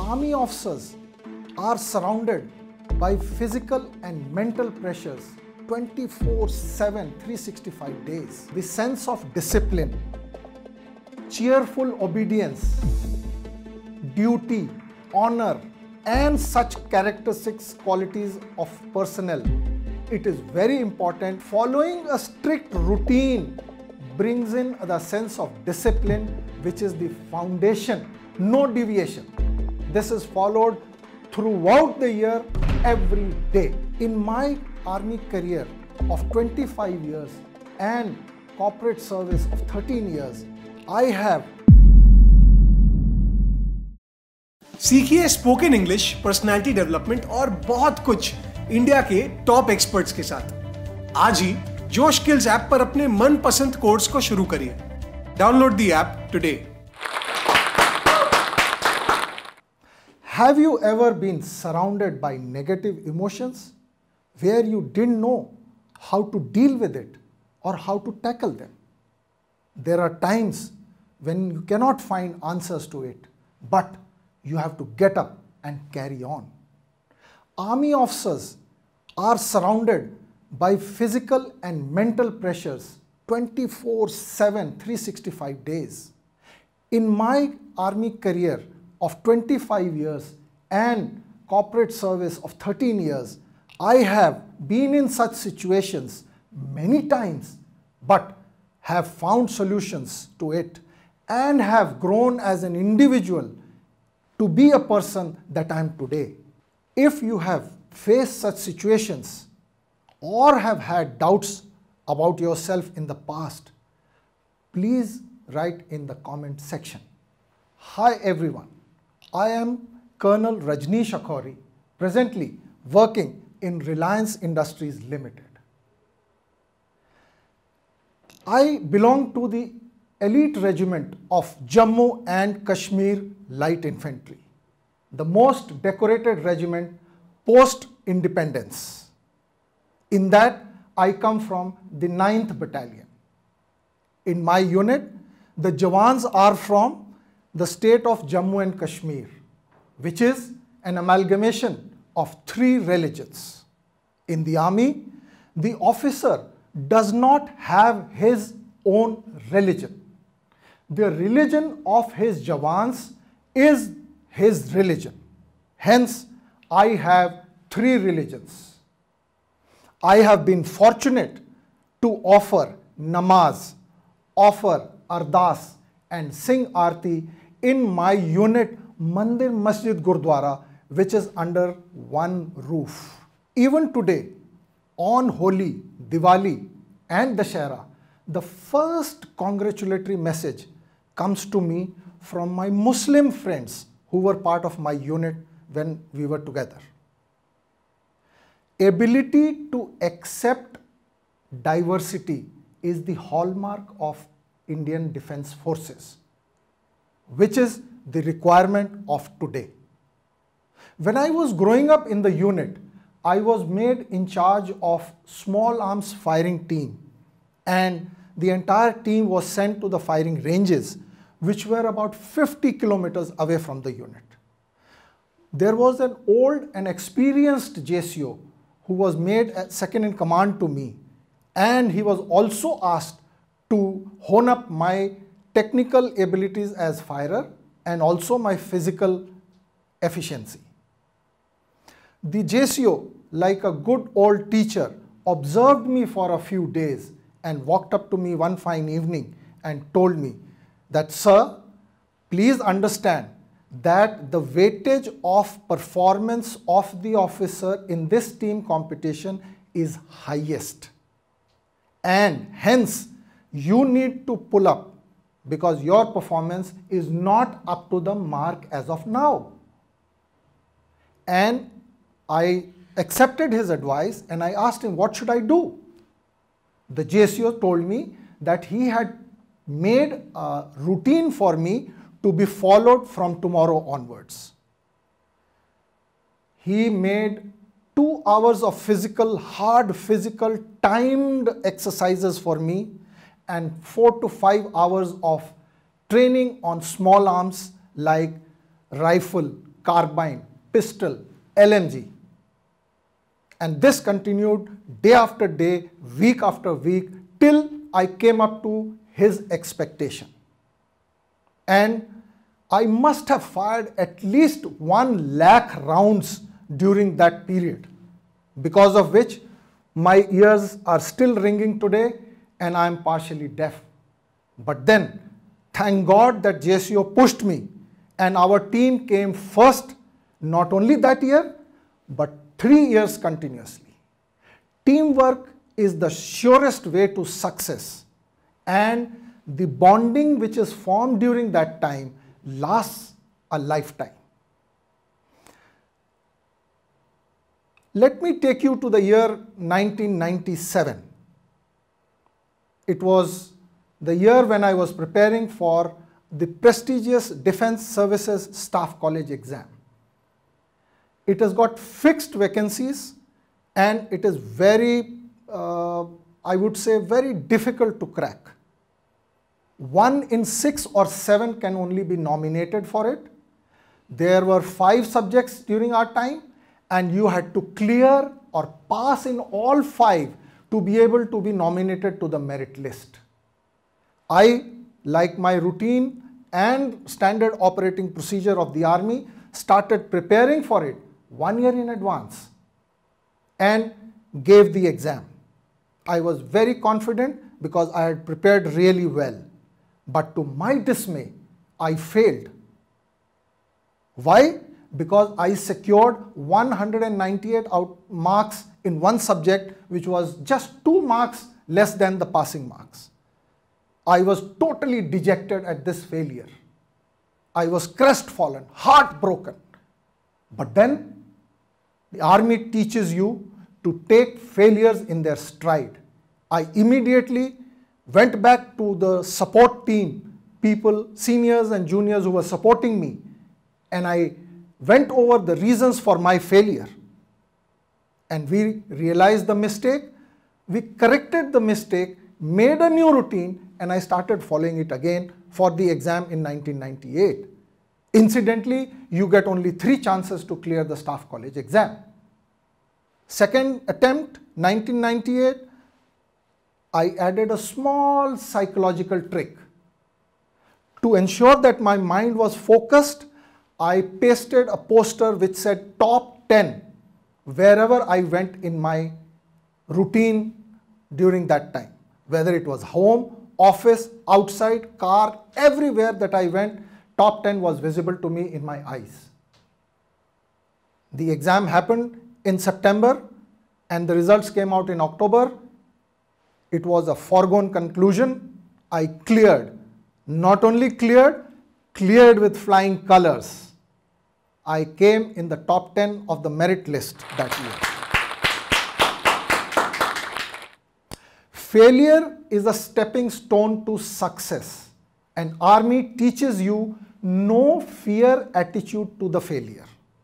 Army officers are surrounded by physical and mental pressures 24/7, 365 days. The sense of discipline, cheerful obedience, duty, honor, and such characteristics, qualities of personnel. It is very important. Following a strict routine brings in the sense of discipline, which is the foundation, no deviation. This is followed throughout the year, every day. In my army career of 25 years and corporate service of 13 years, I have सीखिए spoken English, personality development और बहुत कुछ India के top experts के साथ। आज ही जोश skills app पर अपने मनपसंद कोर्स को शुरू करिए। Download the app today. Have you ever been surrounded by negative emotions where you didn't know how to deal with it or how to tackle them? There are times when you cannot find answers to it, but you have to get up and carry on. Army officers are surrounded by physical and mental pressures 24/7, 365 days. In my army career of 25 years and corporate service of 13 years, I have been in such situations many times, but have found solutions to it and have grown as an individual to be a person that I am today. If you have faced such situations or have had doubts about yourself in the past, please write in the comment section. Hi everyone, I am Colonel Rajneesh Akhoury, presently working in Reliance Industries Limited. I belong to the elite regiment of Jammu and Kashmir Light Infantry, the most decorated regiment post-independence. In that, I come from the 9th Battalion. In my unit, the Jawans are from the state of Jammu and Kashmir, which is an amalgamation of 3 religions. In the army, the officer does not have his own religion. The religion of his Jawans is his religion. Hence, I have 3 religions. I have been fortunate to offer namaz, offer ardas, and sing aarti in my unit Mandir Masjid Gurdwara, which is under one roof. Even today, on Holi, Diwali and Dashera, the first congratulatory message comes to me from my Muslim friends who were part of my unit when we were together. Ability to accept diversity is the hallmark of Indian Defence Forces, which is the requirement of today. When I was growing up in the unit, I was made in charge of small arms firing team, and the entire team was sent to the firing ranges, which were about 50 kilometers away from the unit. There was an old and experienced JCO who was made second in command to me, and he was also asked to hone up my technical abilities as firer and also my physical efficiency. The JCO, like a good old teacher, observed me for a few days and walked up to me one fine evening and told me that, "Sir, please understand that the weightage of performance of the officer in this team competition is highest, and hence you need to pull up because your performance is not up to the mark as of now." And I accepted his advice and I asked him, what should I do? The JCO told me that he had made a routine for me to be followed from tomorrow onwards. He made 2 hours of hard physical, timed exercises for me, and 4 to 5 hours of training on small arms like rifle, carbine, pistol, LMG. And this continued day after day, week after week, till I came up to his expectation. And I must have fired at least 1 lakh rounds during that period, because of which my ears are still ringing today and I am partially deaf. But then, thank God that JCO pushed me and our team came first, not only that year, but 3 years continuously. Teamwork is the surest way to success, and the bonding which is formed during that time lasts a lifetime. Let me take you to the year 1997. It was the year when I was preparing for the prestigious Defence Services Staff College exam. It has got fixed vacancies and it is very, I would say, very difficult to crack. 1 in 6 or 7 can only be nominated for it. There were 5 subjects during our time and you had to clear or pass in all 5 to be able to be nominated to the merit list. I, like my routine and standard operating procedure of the army, started preparing for it 1 year in advance and gave the exam. I was very confident because I had prepared really well. But to my dismay, I failed. Why? Because I secured 198 marks in one subject, which was just 2 marks less than the passing marks. I was totally dejected at this failure. I was crestfallen, heartbroken. But then the army teaches you to take failures in their stride. I immediately went back to the support team, people, seniors and juniors who were supporting me, and I went over the reasons for my failure. And we realized the mistake, we corrected the mistake, made a new routine, and I started following it again for the exam in 1998. Incidentally, you get only 3 chances to clear the staff college exam. Second attempt, 1998, I added a small psychological trick. To ensure that my mind was focused, I pasted a poster which said top 10 wherever I went in my routine during that time. Whether it was home, office, outside, car, everywhere that I went, top 10 was visible to me in my eyes. The exam happened in September and the results came out in October. It was a foregone conclusion. I cleared. Not only cleared, cleared with flying colors. I came in the top 10 of the merit list that year. Failure is a stepping stone to success, and army teaches you no fear attitude to the failure.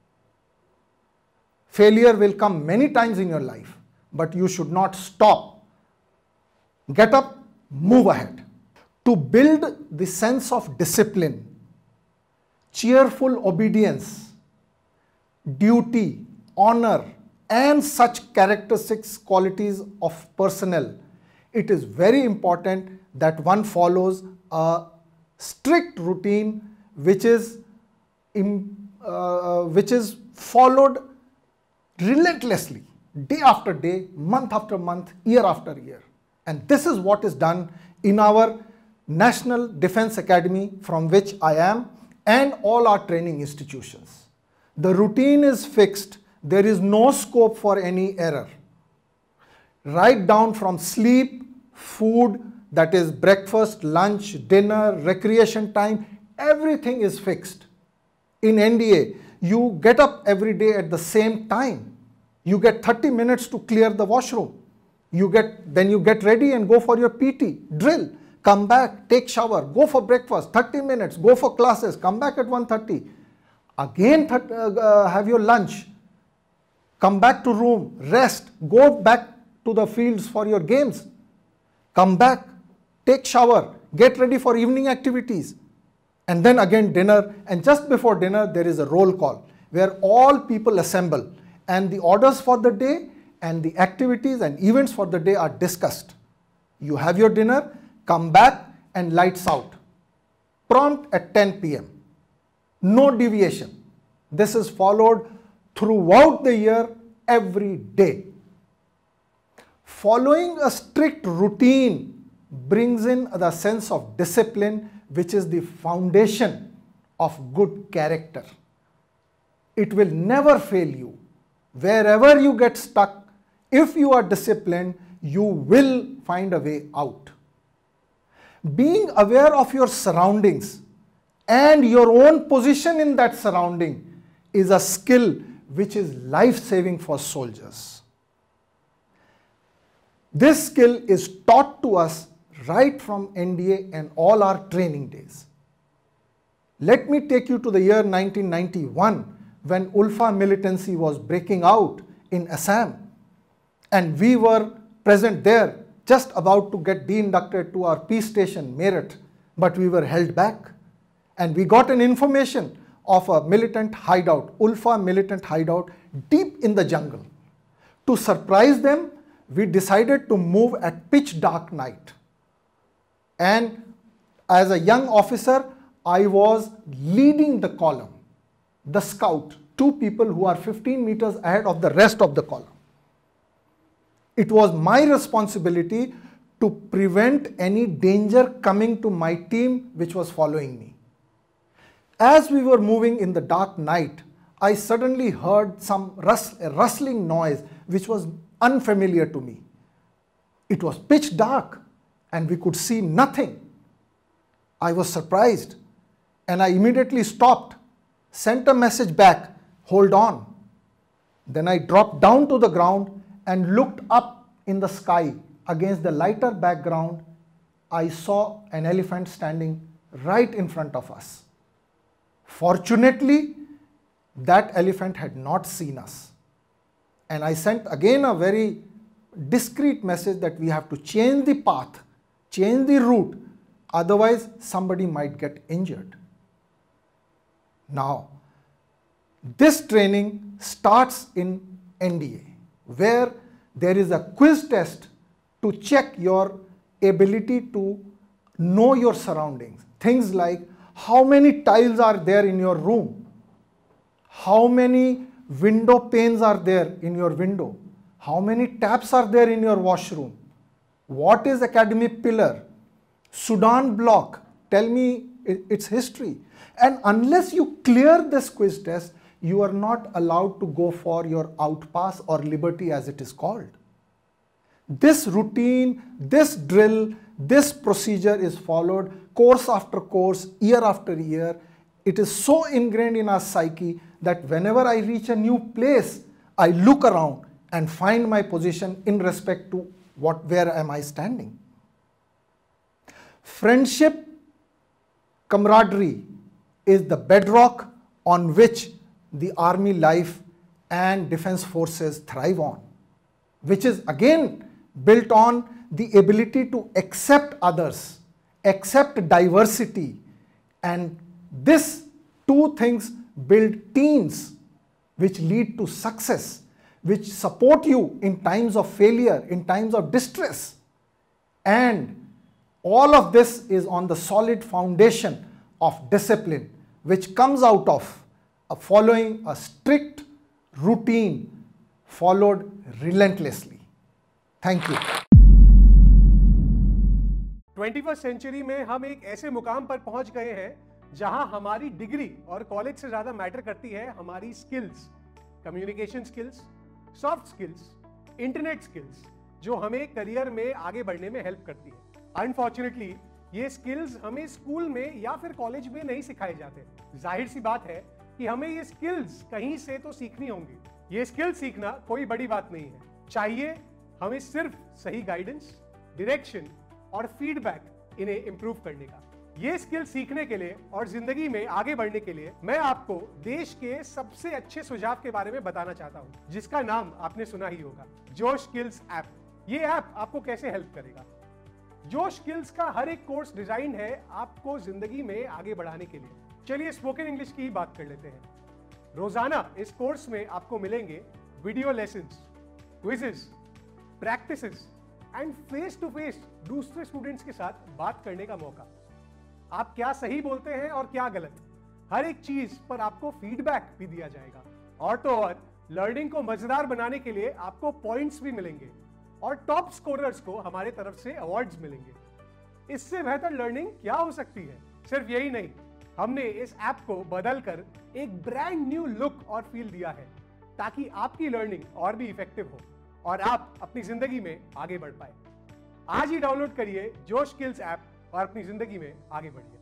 Failure will come many times in your life, but you should not stop. Get up, move ahead. To build the sense of discipline, cheerful obedience, duty, honor, and such characteristics, qualities of personnel, it is very important that one follows a strict routine which is followed relentlessly, day after day, month after month, year after year. And this is what is done in our National Defence Academy, from which I am, and all our training institutions. The routine is fixed. There is no scope for any error. Right down from sleep, food, that is breakfast, lunch, dinner, recreation time, everything is fixed. In NDA, you get up every day at the same time. You get 30 minutes to clear the washroom. Then you get ready and go for your PT, drill. Come back, take shower, go for breakfast, 30 minutes, go for classes, come back at 1:30. Again have your lunch, come back to room, rest, go back to the fields for your games. Come back, take shower, get ready for evening activities. And then again dinner, and just before dinner there is a roll call. where all people assemble and the orders for the day and the activities and events for the day are discussed. You have your dinner, come back and lights out. Prompt at 10 p.m. No deviation. This is followed throughout the year, every day. Following a strict routine brings in the sense of discipline, which is the foundation of good character. It will never fail you. Wherever you get stuck, if you are disciplined, you will find a way out. Being aware of your surroundings and your own position in that surrounding is a skill which is life-saving for soldiers. This skill is taught to us right from NDA and all our training days. Let me take you to the year 1991 when Ulfa militancy was breaking out in Assam, and we were present there, just about to get de-inducted to our peace station, Meerut, but we were held back. And we got an information of a militant hideout, Ulfa militant hideout, deep in the jungle. To surprise them, we decided to move at pitch dark night. And as a young officer, I was leading the column, the scout, 2 people who are 15 meters ahead of the rest of the column. It was my responsibility to prevent any danger coming to my team which was following me. As we were moving in the dark night, I suddenly heard some rustling noise which was unfamiliar to me. It was pitch dark and we could see nothing. I was surprised and I immediately stopped, sent a message back, hold on. Then I dropped down to the ground and looked up in the sky against the lighter background. I saw an elephant standing right in front of us. Fortunately, that elephant had not seen us. And I sent again a very discreet message that we have to change the path, change the route, otherwise somebody might get injured. Now, this training starts in NDA, where there is a quiz test to check your ability to know your surroundings. Things like how many tiles are there in your room, how many window panes are there in your window, how many taps are there in your washroom, what is academic pillar, Sudan block, tell me its history. And unless you clear this quiz test, you are not allowed to go for your outpass or liberty as it is called. This routine, this drill, this procedure is followed course after course, year after year. It is so ingrained in our psyche that whenever I reach a new place, I look around and find my position in respect to where am I standing. Friendship, camaraderie is the bedrock on which the army life and defense forces thrive on, which is again built on the ability to accept others, accept diversity, and these two things build teams which lead to success, which support you in times of failure, in times of distress. And all of this is on the solid foundation of discipline, which comes out of following a strict routine followed relentlessly. Thank you. 21st century में हम एक ऐसे मुकाम पर पहुंच गए हैं जहां हमारी डिग्री और कॉलेज से ज्यादा मैटर करती है हमारी skills, communication skills, soft skills, internet skills, जो हमें करियर में आगे बढ़ने में हेल्प करती है। अनफॉर्चुनेटली ये स्किल्स हमें स्कूल में या फिर कॉलेज में नहीं सिखाए जाते। जाहिर सी बात है कि हमें ये स्किल्स कहीं से तो सीखनी होंगी। ये स्किल्स सीखना कोई बड़ी बात नहीं है, चाहिए हमें सिर्फ सही गाइडेंस, डायरेक्शन और फीडबैक इन्हें इंप्रूव करने का। ये स्किल सीखने के लिए और जिंदगी में आगे बढ़ने के लिए मैं आपको देश के सबसे अच्छे सुझाव के बारे में बताना चाहता हूं, जिसका नाम आपने सुना ही होगा, जोश स्किल्स ऐप। ये ऐप आपको कैसे हेल्प करेगा? जोश स्किल्स का हर एक कोर्स डिजाइन है आपको जिंदगी में आगे बढ़ाने के लिए। चलिए स्पोकन इंग्लिश की बात कर लेते हैं। रोजाना इस कोर्स में आपको मिलेंगे video lessons, quizzes, practices and face to face दूसरे स्टूडेंट्स के साथ बात करने का मौका। आप क्या सही बोलते हैं और क्या गलत, हर एक चीज पर आपको फीडबैक भी दिया जाएगा। और तो और लर्निंग को मजेदार बनाने के लिए आपको पॉइंट्स भी मिलेंगे और टॉप स्कोरर्स को हमारे तरफ से अवार्ड्स मिलेंगे। इससे बेहतर लर्निंग क्या हो सकती है? सिर्फ यही नहीं, हमने इस ऐप को बदलकर एक ब्रांड न्यू लुक और फील दिया है ताकि आपकी लर्निंग और भी इफेक्टिव हो और आप अपनी जिंदगी में आगे बढ़ पाए। आज ही डाउनलोड करिए जोश स्किल्स ऐप और अपनी जिंदगी में आगे बढ़िए।